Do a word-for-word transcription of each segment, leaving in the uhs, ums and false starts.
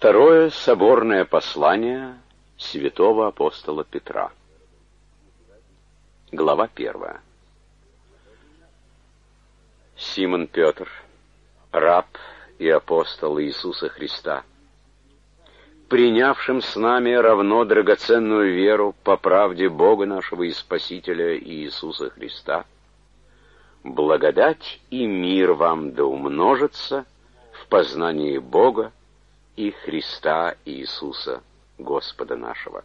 Второе соборное послание святого апостола Петра. Глава первая. Симон Петр, раб и апостол Иисуса Христа, принявшим с нами равно драгоценную веру по правде Бога нашего и Спасителя Иисуса Христа, благодать и мир вам да умножится в познании Бога и Христа Иисуса, Господа нашего.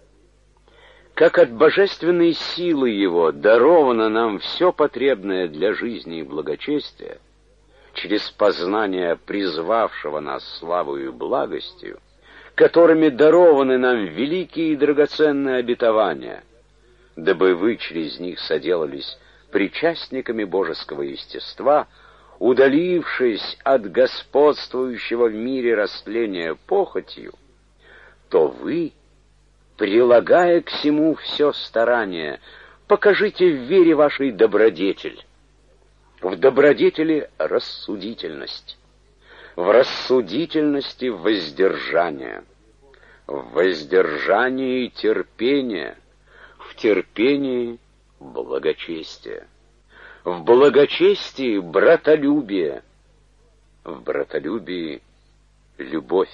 Как от божественной силы Его даровано нам все потребное для жизни и благочестия, через познание призвавшего нас славою и благостью, которыми дарованы нам великие и драгоценные обетования, дабы вы через них соделались причастниками божеского естества, удалившись от господствующего в мире растления похотью, то вы, прилагая к всему все старание, покажите в вере вашей добродетель, в добродетели рассудительность, в рассудительности воздержание, в воздержании терпение, в терпении благочестие, в благочестии братолюбие, в братолюбии любовь.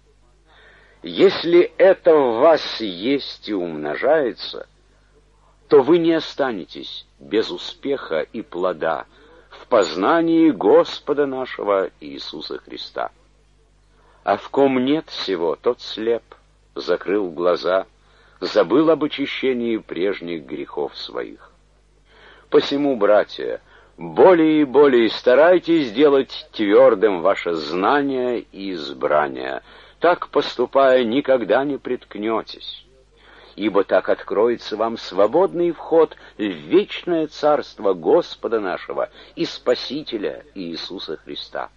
Если это в вас есть и умножается, то вы не останетесь без успеха и плода в познании Господа нашего Иисуса Христа. А в ком нет всего, тот слеп, закрыл глаза, забыл об очищении прежних грехов своих. Посему, братья, более и более старайтесь сделать твердым ваше знание и избрание. Так, поступая, никогда не приткнетесь, ибо так откроется вам свободный вход в вечное царство Господа нашего и Спасителя Иисуса Христа.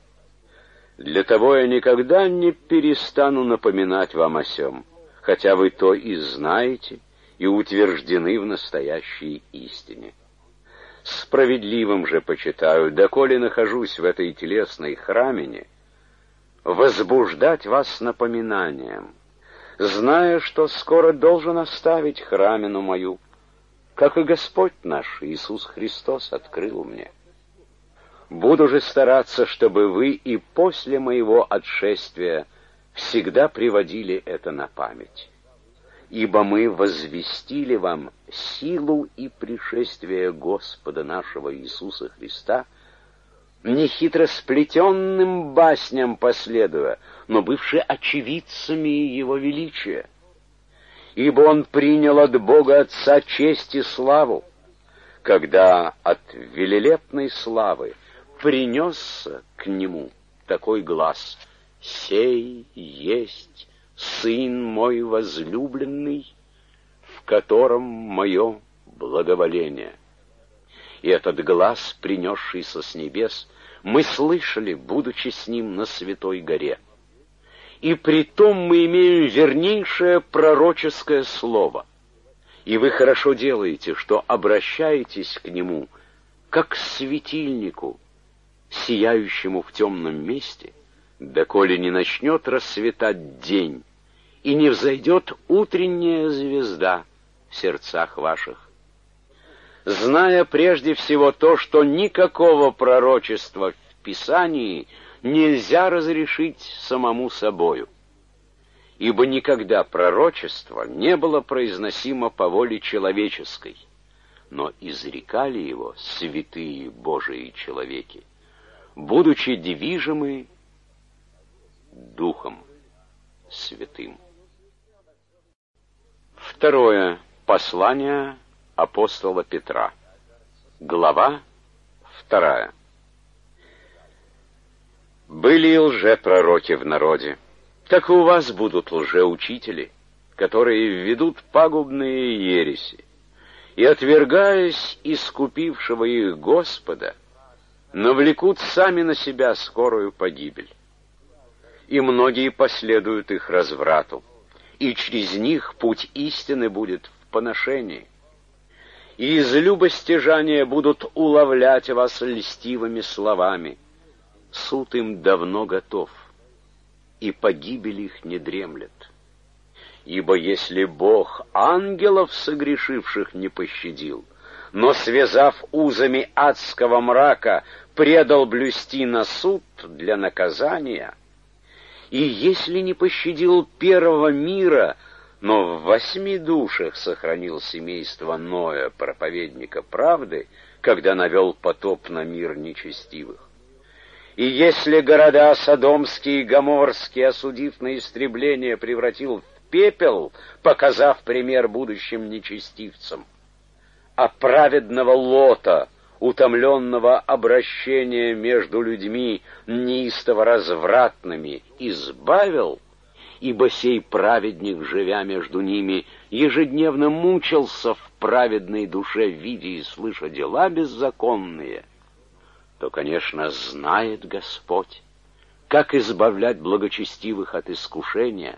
Для того я никогда не перестану напоминать вам о сем, хотя вы то и знаете, и утверждены в настоящей истине. Справедливым же почитаю, доколе нахожусь в этой телесной храмине, возбуждать вас напоминанием, зная, что скоро должен оставить храмину мою, как и Господь наш Иисус Христос открыл мне. Буду же стараться, чтобы вы и после моего отшествия всегда приводили это на память. Ибо мы возвестили вам силу и пришествие Господа нашего Иисуса Христа, не хитросплетенным басням последуя, но бывши очевидцами Его величия. Ибо Он принял от Бога Отца честь и славу, когда от велелепной славы принесся к Нему такой глас: «Сей есть Сын мой возлюбленный, в котором мое благоволение». И этот глас, принесшийся с небес, мы слышали, будучи с Ним на Святой горе. И притом мы имеем вернейшее пророческое слово. И вы хорошо делаете, что обращаетесь к Нему, как к светильнику, сияющему в темном месте, доколе не начнет рассветать день, и не взойдет утренняя звезда в сердцах ваших. Зная прежде всего то, что никакого пророчества в Писании нельзя разрешить самому собою, ибо никогда пророчество не было произносимо по воле человеческой, но изрекали его святые Божии человеки, будучи движимы Духом Святым. Второе послание апостола Петра. Глава вторая. Были и лжепророки в народе, так и у вас будут лжеучители, которые введут пагубные ереси, и, отвергаясь искупившего их Господа, навлекут сами на себя скорую погибель. И многие последуют их разврату, и через них путь истины будет в поношении. И из любостяжания будут уловлять вас льстивыми словами. Суд им давно готов. и погибель их не дремлет. Ибо если Бог ангелов согрешивших не пощадил, но, связав узами адского мрака, предал блюсти на суд для наказания, и если не пощадил первого мира, но в восьми душах сохранил семейство Ноя, проповедника правды, когда навел потоп на мир нечестивых, и если города Содомские и Гоморские, осудив на истребление, превратил в пепел, показав пример будущим нечестивцам, а праведного Лота, утомленного обращения между людьми неистово развратными, избавил, ибо сей праведник, живя между ними, ежедневно мучился в праведной душе, видя и слыша дела беззаконные, то, конечно, знает Господь, как избавлять благочестивых от искушения,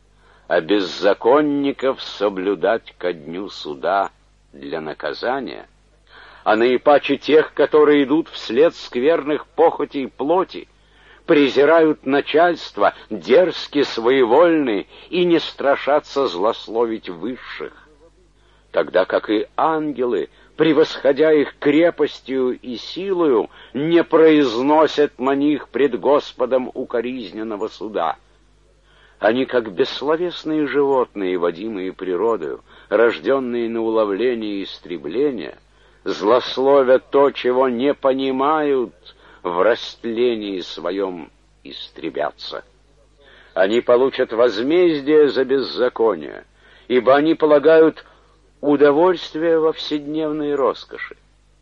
а беззаконников соблюдать ко дню суда для наказания, а наипаче тех, которые идут вслед скверных похотей плоти, презирают начальство, дерзки, своевольны и не страшатся злословить высших, тогда как и ангелы, превосходя их крепостью и силою, не произносят на них пред Господом укоризненного суда. Они, как бессловесные животные, водимые природою, рожденные на уловление и истребление, злословят то, чего не понимают, в растлении своем истребятся. Они получат возмездие за беззаконие, ибо они полагают удовольствие во вседневной роскоши.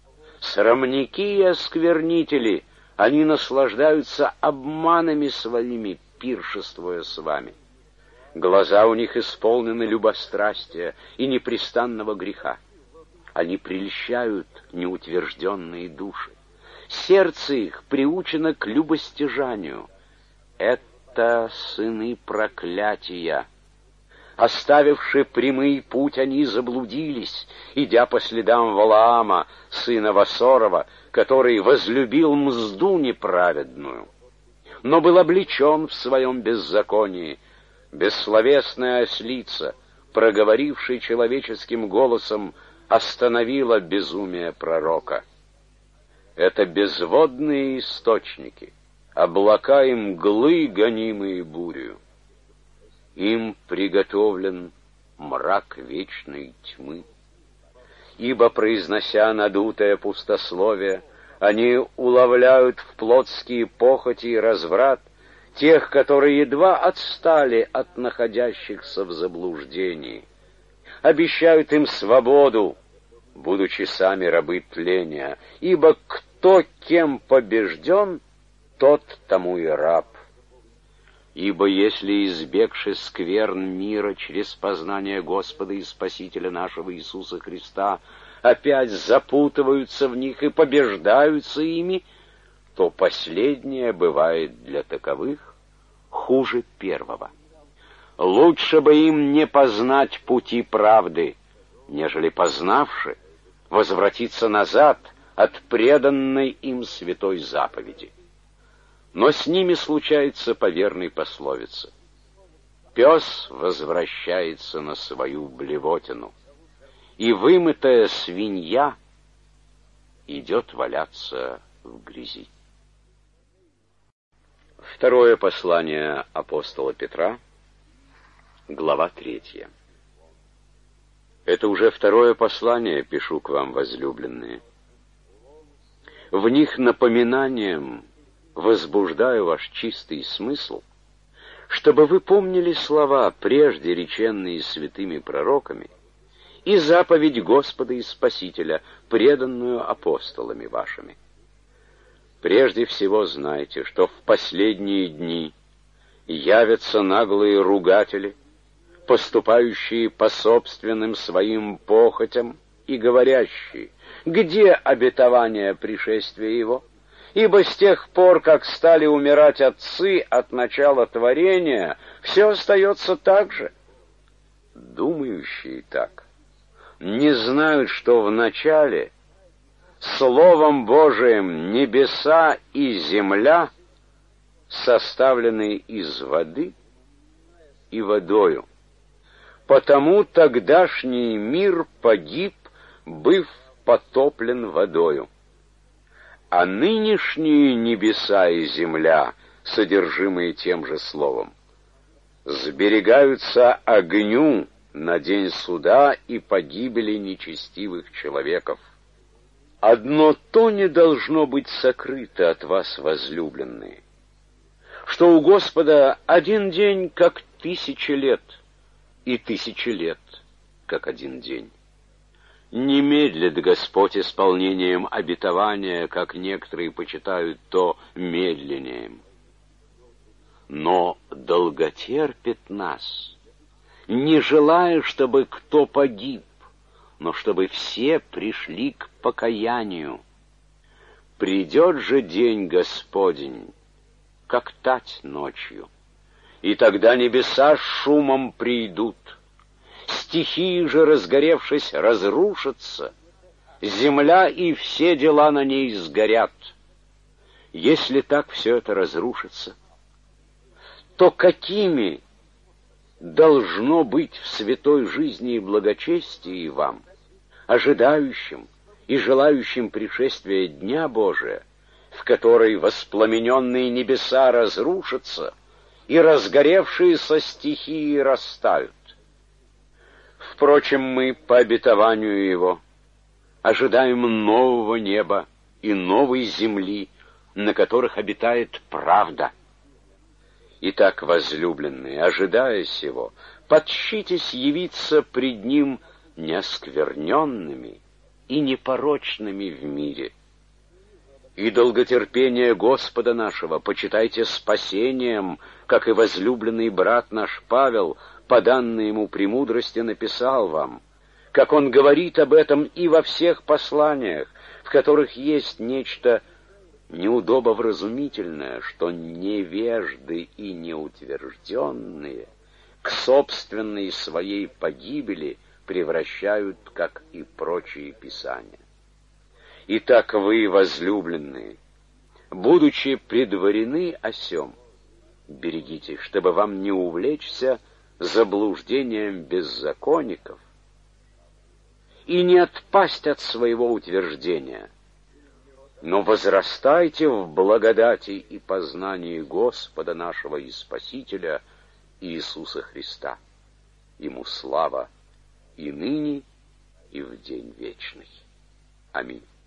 Срамники и осквернители, они наслаждаются обманами своими, пиршествуя с вами. Глаза у них исполнены любострастия и непрестанного греха. Они прельщают неутвержденные души. Сердце их приучено к любостяжанию. Это сыны проклятия. Оставивши прямый путь, они заблудились, идя по следам Валаама, сына Васорова, который возлюбил мзду неправедную, но был облечен в своем беззаконии. Бессловесная ослица, проговоривший человеческим голосом, остановила безумие пророка. Это безводные источники, облака и мглы, гонимые бурью. Им приготовлен мрак вечной тьмы. Ибо, произнося надутое пустословие, они уловляют в плотские похоти и разврат тех, которые едва отстали от находящихся в заблуждении. Обещают им свободу, будучи сами рабы тления, ибо кто кем побежден, тот тому и раб. Ибо если, избегши скверн мира через познание Господа и Спасителя нашего Иисуса Христа, опять запутываются в них и побеждаются ими, то последнее бывает для таковых хуже первого. Лучше бы им не познать пути правды, нежели, познавши, возвратиться назад от преданной им святой заповеди. Но с ними случается по верной пословице: пес возвращается на свою блевотину, и вымытая свинья идет валяться в грязи. Второе послание апостола Петра, глава третья. Это уже второе послание пишу к вам, возлюбленные. В них напоминанием возбуждаю ваш чистый смысл, чтобы вы помнили слова, прежде реченные святыми пророками, и заповедь Господа и Спасителя, преданную апостолами вашими. Прежде всего знайте, что в последние дни явятся наглые ругатели, поступающие по собственным своим похотям и говорящие: где обетование пришествия его? Ибо с тех пор, как стали умирать отцы от начала творения, все остается так же. Думающие так не знают, что в начале Словом Божиим небеса и земля составленный из воды и водою. Потому тогдашний мир погиб, быв потоплен водою. А нынешние небеса и земля, содержимые тем же словом, сберегаются огню на день суда и погибели нечестивых человеков. Одно то не должно быть сокрыто от вас, возлюбленные, что у Господа один день, как тысяча лет, и тысячи лет, как один день. Не медлит Господь исполнением обетования, как некоторые почитают то медленнее, но долготерпит нас, не желая, чтобы кто погиб, но чтобы все пришли к покаянию. Придет же день Господень, как тать ночью, и тогда небеса с шумом придут, стихии же, разгоревшись, разрушатся, земля и все дела на ней сгорят. Если так все это разрушится, то какими должно быть в святой жизни и благочестии вам, ожидающим и желающим пришествия Дня Божия, в который воспламененные небеса разрушатся и разгоревшиеся стихии растают. Впрочем, мы по обетованию Его ожидаем нового неба и новой земли, на которых обитает правда. Итак, возлюбленные, ожидая сего, подщитесь явиться пред Ним неоскверненными и непорочными в мире. И долготерпение Господа нашего почитайте спасением, как и возлюбленный брат наш Павел, по данной ему премудрости, написал вам, как он говорит об этом и во всех посланиях, в которых есть нечто неудобовразумительное, что невежды и неутвержденные к собственной своей погибели превращают, как и прочие писания. Итак, вы, возлюбленные, будучи предварены о сем, берегитесь, чтобы вам не увлечься заблуждением беззаконников и не отпасть от своего утверждения, но возрастайте в благодати и познании Господа нашего и Спасителя Иисуса Христа. Ему слава и ныне, и в день вечный. Аминь.